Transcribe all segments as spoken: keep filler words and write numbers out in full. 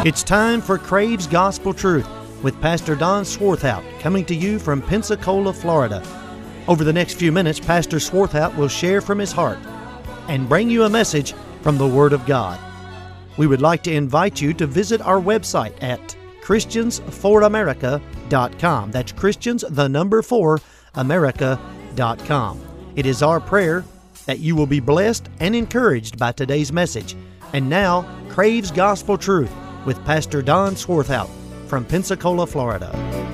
It's time for Crave's Gospel Truth with Pastor Don Swarthout, coming to you from Pensacola, Florida. Over the next few minutes, Pastor Swarthout will share from his heart and bring you a message from the Word of God. We would like to invite you to visit our website at Christians for America dot com. That's Christians, the number four, America dot com. It is our prayer that you will be blessed and encouraged by today's message. And now, Crave's Gospel Truth with Pastor Don Swarthout from Pensacola, Florida.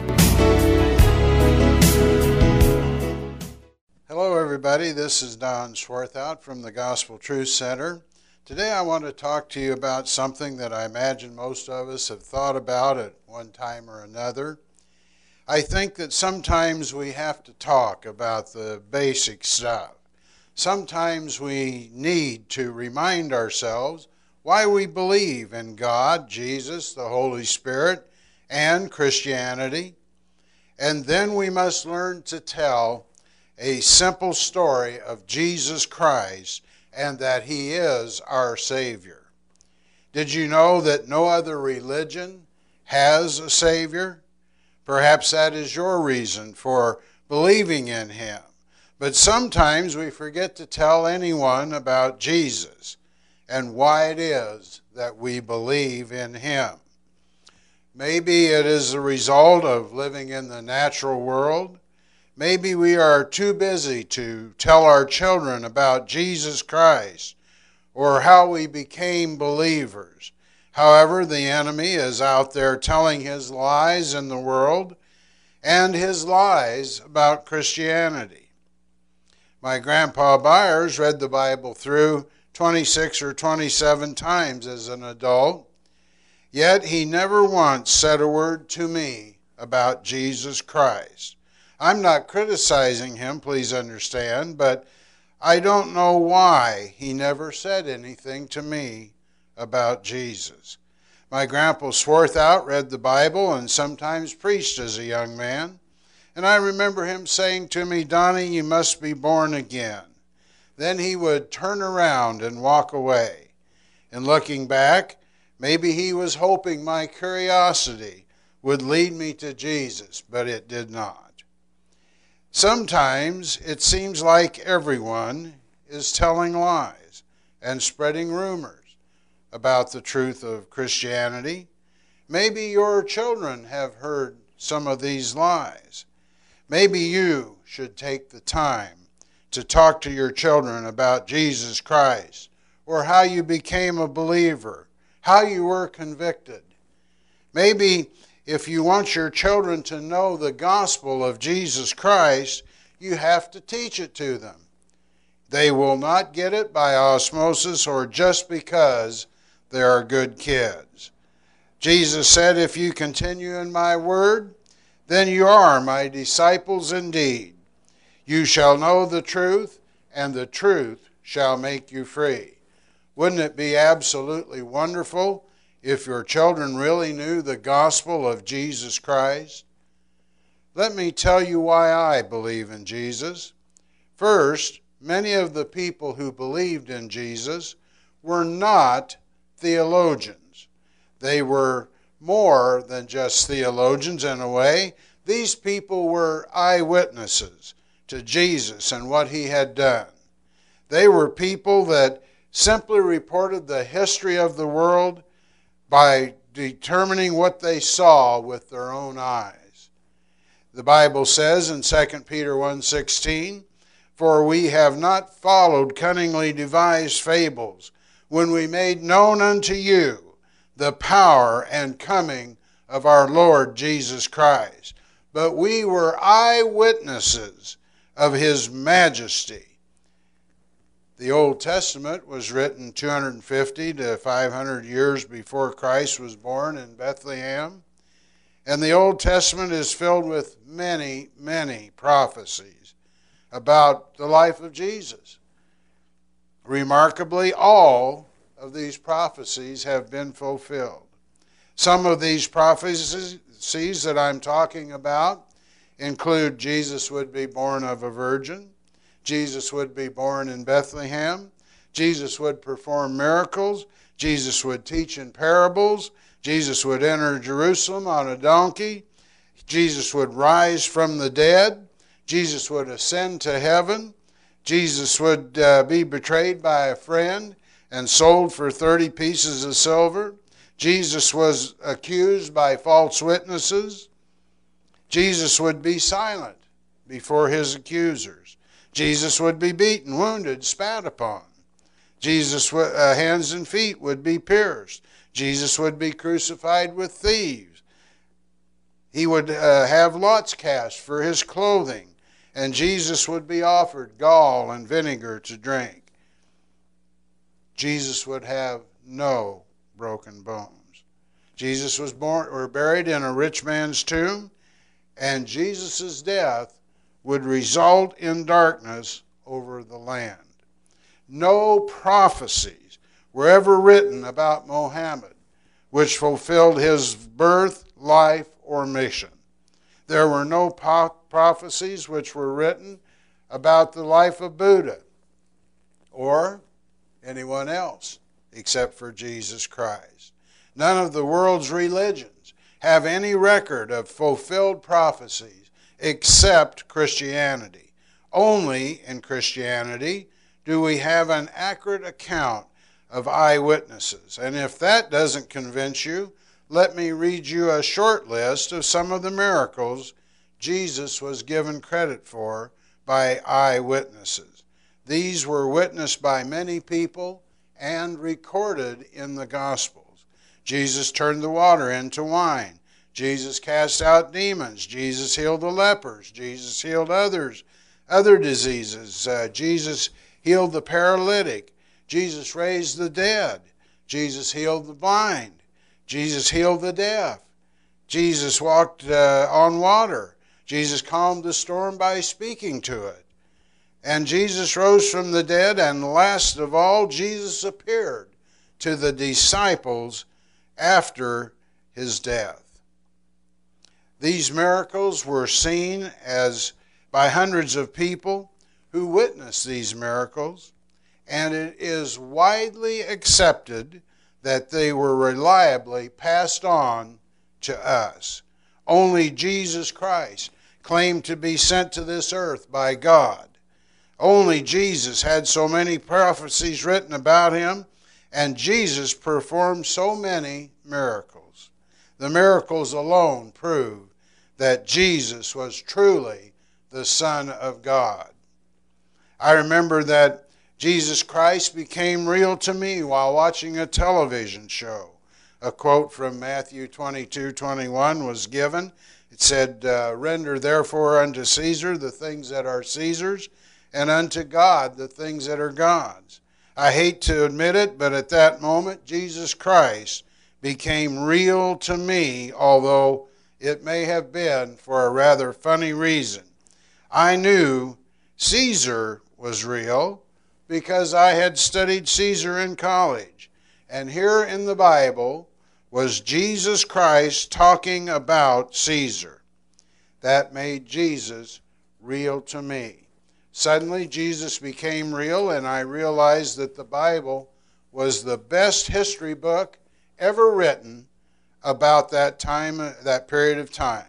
Hello, everybody. This is Don Swarthout from the Gospel Truth Center. Today I want to talk to you about something that I imagine most of us have thought about at one time or another. I think that sometimes we have to talk about the basic stuff. Sometimes we need to remind ourselves why we believe in God, Jesus, the Holy Spirit, and Christianity. And then we must learn to tell a simple story of Jesus Christ and that He is our Savior. Did you know that no other religion has a Savior? Perhaps that is your reason for believing in Him. But sometimes we forget to tell anyone about Jesus and why it is that we believe in Him. Maybe it is a result of living in the natural world. Maybe we are too busy to tell our children about Jesus Christ or how we became believers. However, the enemy is out there telling his lies in the world and his lies about Christianity. My grandpa Byers read the Bible through twenty-six or twenty-seven times as an adult, yet he never once said a word to me about Jesus Christ. I'm not criticizing him, please understand, but I don't know why he never said anything to me about Jesus. My grandpa Swarthout read the Bible and sometimes preached as a young man, and I remember him saying to me, "Donnie, you must be born again." Then he would turn around and walk away. And looking back, maybe he was hoping my curiosity would lead me to Jesus, but it did not. Sometimes it seems like everyone is telling lies and spreading rumors about the truth of Christianity. Maybe your children have heard some of these lies. Maybe you should take the time to talk to your children about Jesus Christ, or how you became a believer, how you were convicted. Maybe if you want your children to know the gospel of Jesus Christ, you have to teach it to them. They will not get it by osmosis or just because they are good kids. Jesus said, "If you continue in my word, then you are my disciples indeed. You shall know the truth, and the truth shall make you free." Wouldn't it be absolutely wonderful if your children really knew the gospel of Jesus Christ? Let me tell you why I believe in Jesus. First, many of the people who believed in Jesus were not theologians. They were more than just theologians in a way. These people were eyewitnesses to Jesus and what He had done. They were people that simply reported the history of the world by determining what they saw with their own eyes. The Bible says in Second Peter one sixteen, "For we have not followed cunningly devised fables, when we made known unto you the power and coming of our Lord Jesus Christ. But we were eyewitnesses of His majesty." The Old Testament was written two hundred fifty to five hundred years before Christ was born in Bethlehem. And the Old Testament is filled with many, many prophecies about the life of Jesus. Remarkably, all of these prophecies have been fulfilled. Some of these prophecies that I'm talking about include Jesus would be born of a virgin, Jesus would be born in Bethlehem, Jesus would perform miracles. Jesus would teach in parables. Jesus would enter Jerusalem on a donkey. Jesus would rise from the dead. Jesus would ascend to heaven. Jesus would uh, be betrayed by a friend and sold for thirty pieces of silver. Jesus was accused by false witnesses. Jesus would be silent before his accusers. Jesus would be beaten, wounded, spat upon. Jesus' uh, hands and feet would be pierced. Jesus would be crucified with thieves. He would uh, have lots cast for his clothing. And Jesus would be offered gall and vinegar to drink. Jesus would have no broken bones. Jesus was born or buried in a rich man's tomb, and Jesus' death would result in darkness over the land. No prophecies were ever written about Muhammad which fulfilled his birth, life, or mission. There were no po- prophecies which were written about the life of Buddha or anyone else except for Jesus Christ. None of the world's religions have any record of fulfilled prophecies except Christianity. Only in Christianity do we have an accurate account of eyewitnesses. And if that doesn't convince you, let me read you a short list of some of the miracles Jesus was given credit for by eyewitnesses. These were witnessed by many people and recorded in the Gospels. Jesus turned the water into wine. Jesus cast out demons. Jesus healed the lepers. Jesus healed others, other diseases. Uh, Jesus healed the paralytic. Jesus raised the dead. Jesus healed the blind. Jesus healed the deaf. Jesus walked uh, on water. Jesus calmed the storm by speaking to it. And Jesus rose from the dead, and last of all, Jesus appeared to the disciples after his death. These miracles were seen as by hundreds of people who witnessed these miracles, and it is widely accepted that they were reliably passed on to us. Only Jesus Christ claimed to be sent to this earth by God. Only Jesus had so many prophecies written about him, and Jesus performed so many miracles. The miracles alone prove that Jesus was truly the Son of God. I remember that Jesus Christ became real to me while watching a television show. A quote from Matthew twenty-two twenty-one was given. It said, uh, "Render therefore unto Caesar the things that are Caesar's, and unto God the things that are God's." I hate to admit it, but at that moment, Jesus Christ became real to me, although it may have been for a rather funny reason. I knew Caesar was real because I had studied Caesar in college. And here in the Bible was Jesus Christ talking about Caesar. That made Jesus real to me. Suddenly, Jesus became real, and I realized that the Bible was the best history book ever written about that time, that period of time.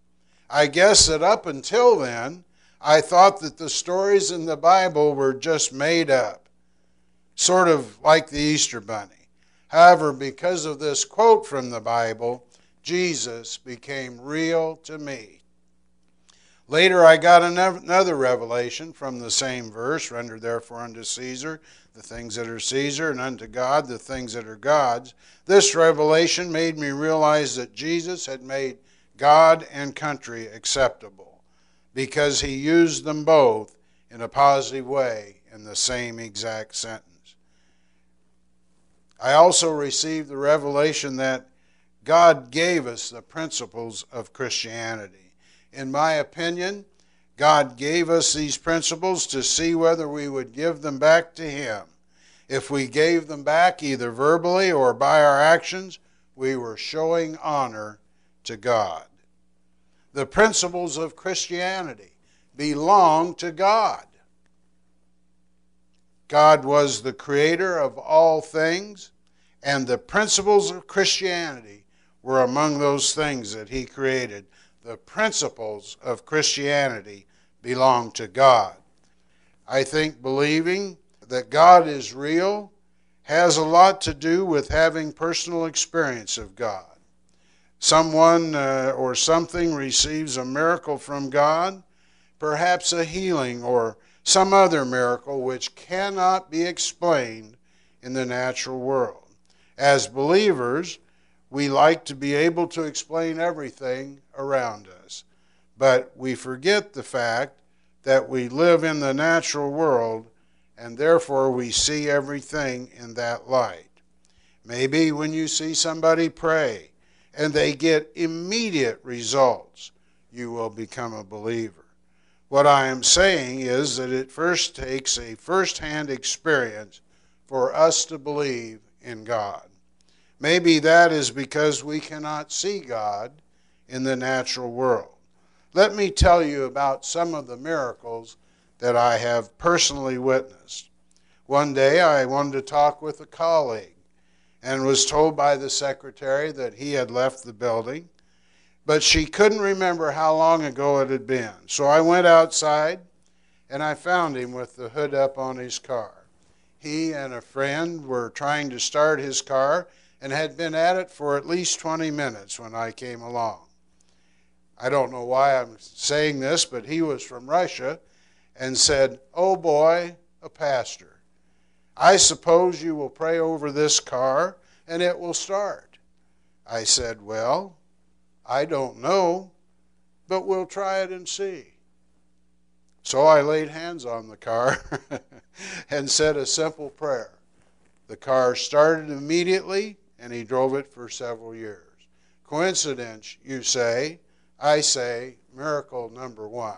I guess that up until then, I thought that the stories in the Bible were just made up, sort of like the Easter Bunny. However, because of this quote from the Bible, Jesus became real to me. Later, I got another revelation from the same verse, "Render therefore unto Caesar the things that are Caesar, and unto God the things that are God's." This revelation made me realize that Jesus had made God and country acceptable, because he used them both in a positive way in the same exact sentence. I also received the revelation that God gave us the principles of Christianity. In my opinion, God gave us these principles to see whether we would give them back to him. If we gave them back either verbally or by our actions, we were showing honor to God. The principles of Christianity belong to God. God was the creator of all things, and the principles of Christianity were among those things that he created. The principles of Christianity belong to God. I think believing that God is real has a lot to do with having personal experience of God. Someone uh, or something receives a miracle from God, perhaps a healing or some other miracle which cannot be explained in the natural world. As believers, we like to be able to explain everything around us, but we forget the fact that we live in the natural world, and therefore we see everything in that light. Maybe when you see somebody pray and they get immediate results, you will become a believer. What I am saying is that it first takes a first-hand experience for us to believe in God. Maybe that is because we cannot see God in the natural world. Let me tell you about some of the miracles that I have personally witnessed. One day I wanted to talk with a colleague and was told by the secretary that he had left the building, but she couldn't remember how long ago it had been. So I went outside and I found him with the hood up on his car. He and a friend were trying to start his car and had been at it for at least twenty minutes when I came along. I don't know why I'm saying this, but he was from Russia and said, "Oh boy, a pastor. I suppose you will pray over this car and it will start." I said, "Well, I don't know, but we'll try it and see." So I laid hands on the car and said a simple prayer. The car started immediately, and he drove it for several years. Coincidence, you say? I say miracle number one.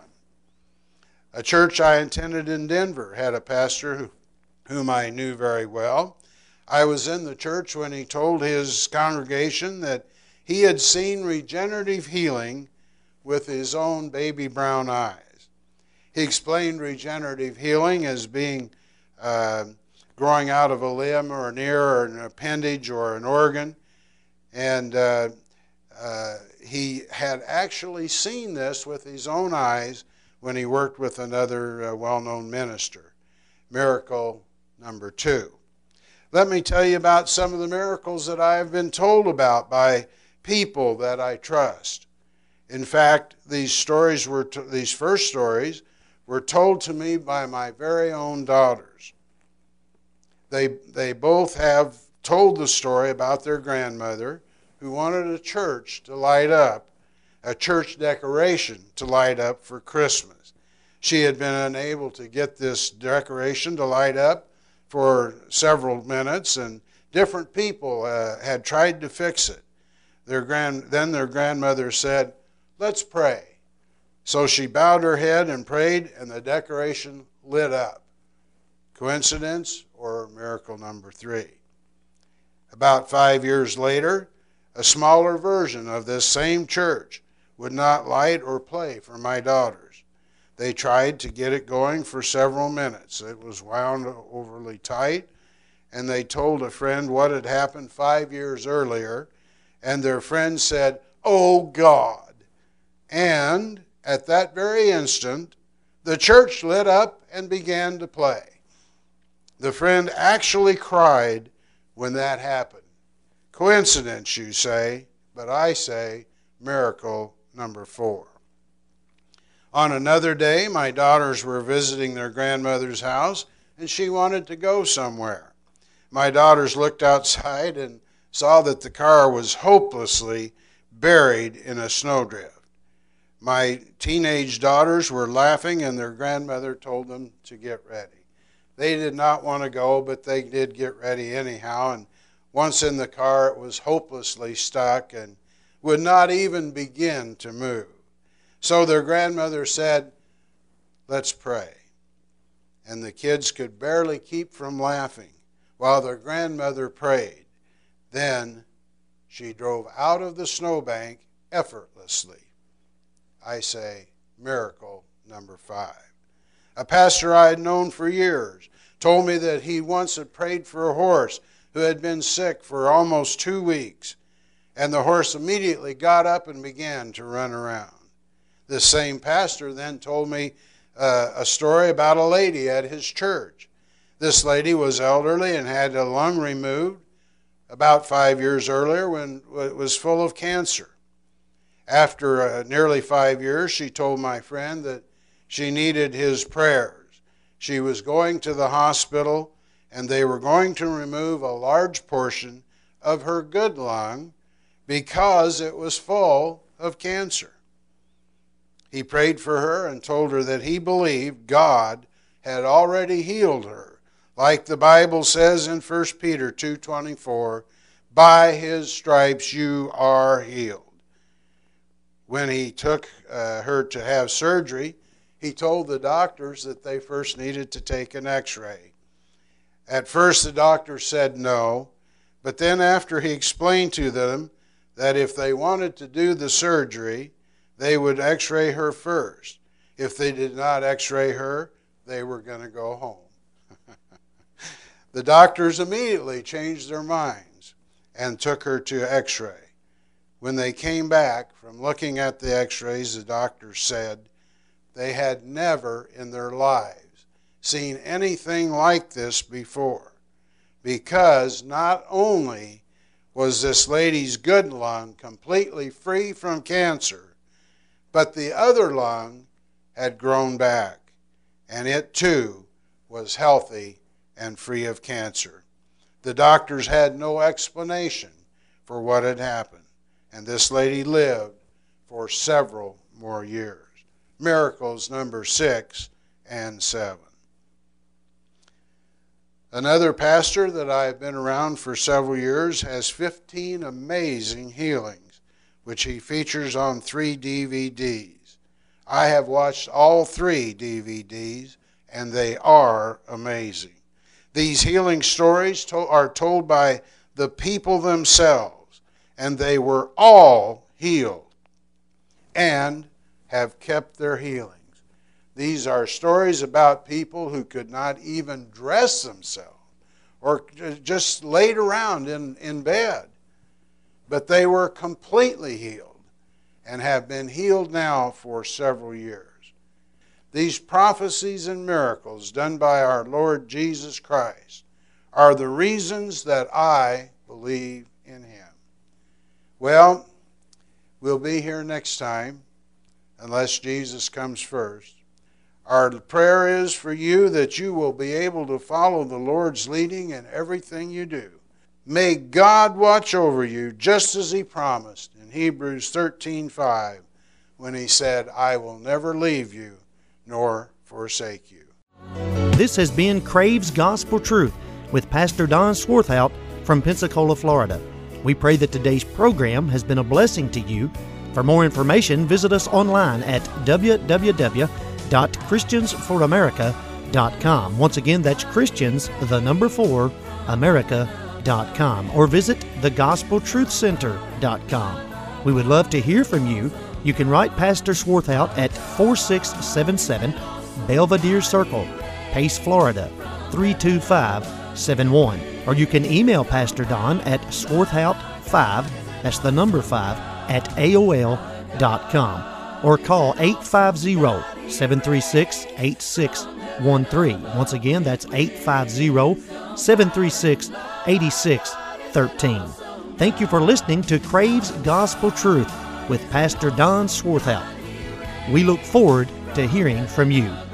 A church I attended in Denver had a pastor who, whom I knew very well. I was in the church when he told his congregation that he had seen regenerative healing with his own baby brown eyes. He explained regenerative healing as being uh, growing out of a limb or an ear or an appendage or an organ. And uh, uh, he had actually seen this with his own eyes when he worked with another uh, well-known minister. Miracle number two. Let me tell you about some of the miracles that I have been told about by people that I trust. In fact, these stories were t- these first stories were told to me by my very own daughters. They they both have told the story about their grandmother who wanted a church to light up, a church decoration to light up for Christmas. She had been unable to get this decoration to light up for several minutes, and different people uh, had tried to fix it. Their grand, then their grandmother said, "Let's pray." So she bowed her head and prayed, and the decoration lit up. Coincidence or miracle number three? About five years later, a smaller version of this same church would not light or play for my daughters. They tried to get it going for several minutes. It was wound overly tight, and they told a friend what had happened five years earlier, and their friend said, "Oh God." And at that very instant, the church lit up and began to play. The friend actually cried when that happened. Coincidence, you say, but I say miracle number four. On another day, my daughters were visiting their grandmother's house, and she wanted to go somewhere. My daughters looked outside and saw that the car was hopelessly buried in a snowdrift. My teenage daughters were laughing, and their grandmother told them to get ready. They did not want to go, but they did get ready anyhow, and once in the car, it was hopelessly stuck and would not even begin to move. So their grandmother said, "Let's pray." And the kids could barely keep from laughing while their grandmother prayed. Then she drove out of the snowbank effortlessly. I say miracle number five. A pastor I had known for years told me that he once had prayed for a horse who had been sick for almost two weeks, and the horse immediately got up and began to run around. This same pastor then told me uh, a story about a lady at his church. This lady was elderly and had a lung removed about five years earlier when it was full of cancer. After uh, nearly five years, she told my friend that she needed his prayers. She was going to the hospital, and they were going to remove a large portion of her good lung because it was full of cancer. He prayed for her and told her that he believed God had already healed her. Like the Bible says in First Peter two twenty-four, by his stripes you are healed. When he took uh, her to have surgery, he told the doctors that they first needed to take an x-ray. At first the doctor said no, but then after he explained to them that if they wanted to do the surgery, they would x-ray her first. If they did not x-ray her, they were going to go home. The doctors immediately changed their minds and took her to x-ray. When they came back from looking at the x-rays, the doctors said they had never in their lives seen anything like this before, because not only was this lady's good lung completely free from cancer, but the other lung had grown back, and it too was healthy and free of cancer. The doctors had no explanation for what had happened, and this lady lived for several more years. Miracles number six and seven. Another pastor that I have been around for several years has fifteen amazing healings, which he features on three D V Ds. I have watched all three D V Ds, and they are amazing. These healing stories to- are told by the people themselves, and they were all healed and have kept their healings. These are stories about people who could not even dress themselves or just laid around in, in bed, but they were completely healed and have been healed now for several years. These prophecies and miracles done by our Lord Jesus Christ are the reasons that I believe in him. Well, we'll be here next time, unless Jesus comes first. Our prayer is for you that you will be able to follow the Lord's leading in everything you do. May God watch over you just as he promised in Hebrews thirteen five when he said, I will never leave you nor forsake you. This has been Crave's Gospel Truth with Pastor Don Swarthout from Pensacola, Florida. We pray that today's program has been a blessing to you. For more information, visit us online at w w w dot christians for america dot com. Once again, that's Christians, the number four, America dot com. Or visit the gospel truth center dot com. We would love to hear from you. You can write Pastor Swarthout at four six seven seven Belvedere Circle, Pace, Florida, three two five seven one. Or you can email Pastor Don at swarthout five, that's the number five, at A O L dot com. Or call eight five zero, seven three six, eight six one three. Once again, that's eight five zero, seven three six, eight six one three. Thank you for listening to Crave's Gospel Truth with Pastor Don Swarthout. We look forward to hearing from you.